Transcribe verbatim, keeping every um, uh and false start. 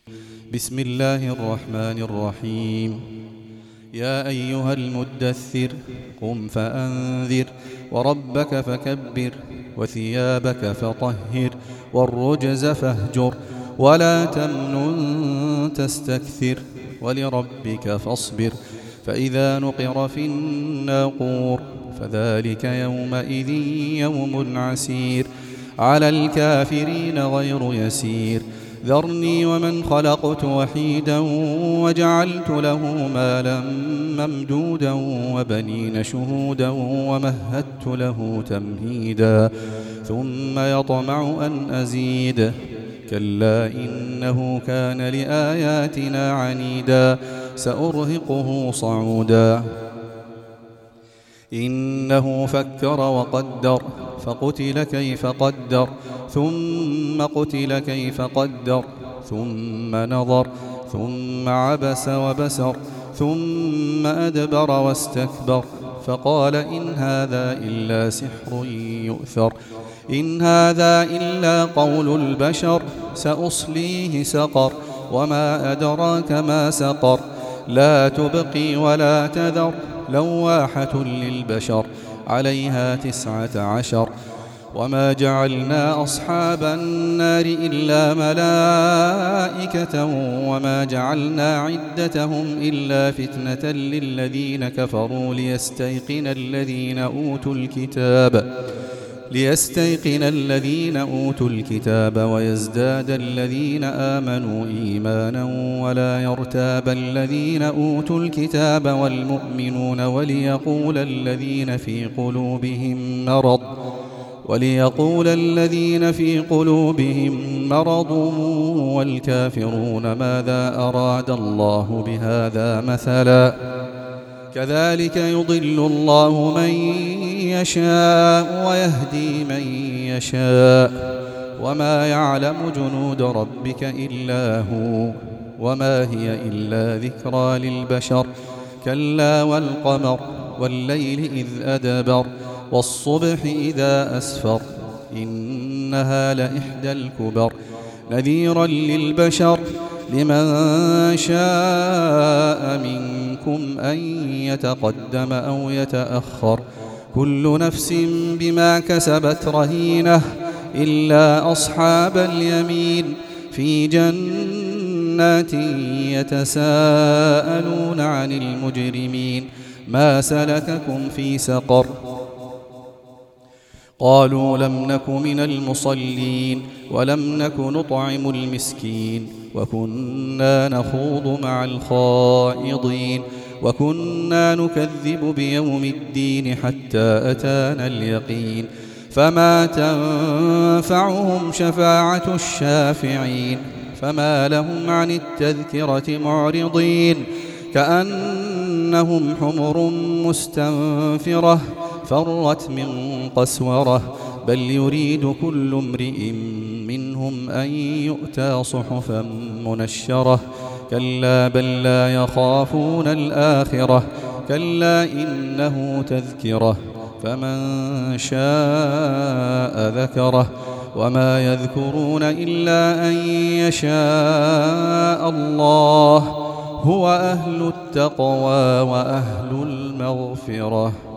بسم الله الرحمن الرحيم. يا أيها المدثر قم فأنذر وربك فكبر وثيابك فطهر والرجز فاهجر ولا تمنن تستكثر ولربك فاصبر فإذا نقر في الناقور فذلك يومئذ يوم عسير على الكافرين غير يسير ذرني ومن خلقت وحيدا وجعلت له مالا ممدودا وبنين شهودا ومهدت له تمهيدا ثم يطمع أن أزيد كلا إنه كان لآياتنا عنيدا سأرهقه صعودا إنه فكر وقدر فقتل كيف قدر ثم قتل كيف قدر ثم نظر ثم عبس وبسر ثم أدبر واستكبر فقال إن هذا إلا سحر يؤثر إن هذا إلا قول البشر سأصليه سقر وما أدراك ما سقر لا تبقي ولا تذر لواحة للبشر عليها تسعة عشر وما جعلنا أصحاب النار إلا ملائكة وما جعلنا عدتهم إلا فتنة للذين كفروا ليستيقن الذين أوتوا الكتاب ليستيقن الذين أوتوا الكتاب ويزداد الذين آمنوا إيمانا ولا يرتاب الذين أوتوا الكتاب والمؤمنون وليقول الذين في قلوبهم مرض وليقول الذين في قلوبهم مرض والكافرون ماذا أراد الله بهذا مثلا كذلك يضل الله من يشاء ويهدي من يشاء وما يعلم جنود ربك إلا هو وما هي إلا ذكرى للبشر كلا والقمر والليل إذ أدبر والصبح إذا أسفر إنها لإحدى الكبر نذيرا للبشر لمن شاء منكم أن يتقدم أو يتأخر كل نفس بما كسبت رهينة إلا أصحاب اليمين في جنات يتساءلون عن المجرمين ما سلككم في سقر قالوا لم نك من المصلين ولم نك نطعم المسكين وكنا نخوض مع الخائضين وكنا نكذب بيوم الدين حتى أتانا اليقين فما تنفعهم شفاعة الشافعين فما لهم عن التذكرة معرضين كأنهم حمر مستنفرة فرت من قسورة بل يريد كل امرئ منهم أن يؤتى صحفا منشرة كلا بل لا يخافون الآخرة كلا إنه تذكرة فمن شاء ذكره وما يذكرون إلا أن يشاء الله هو أهل التقوى وأهل المغفرة.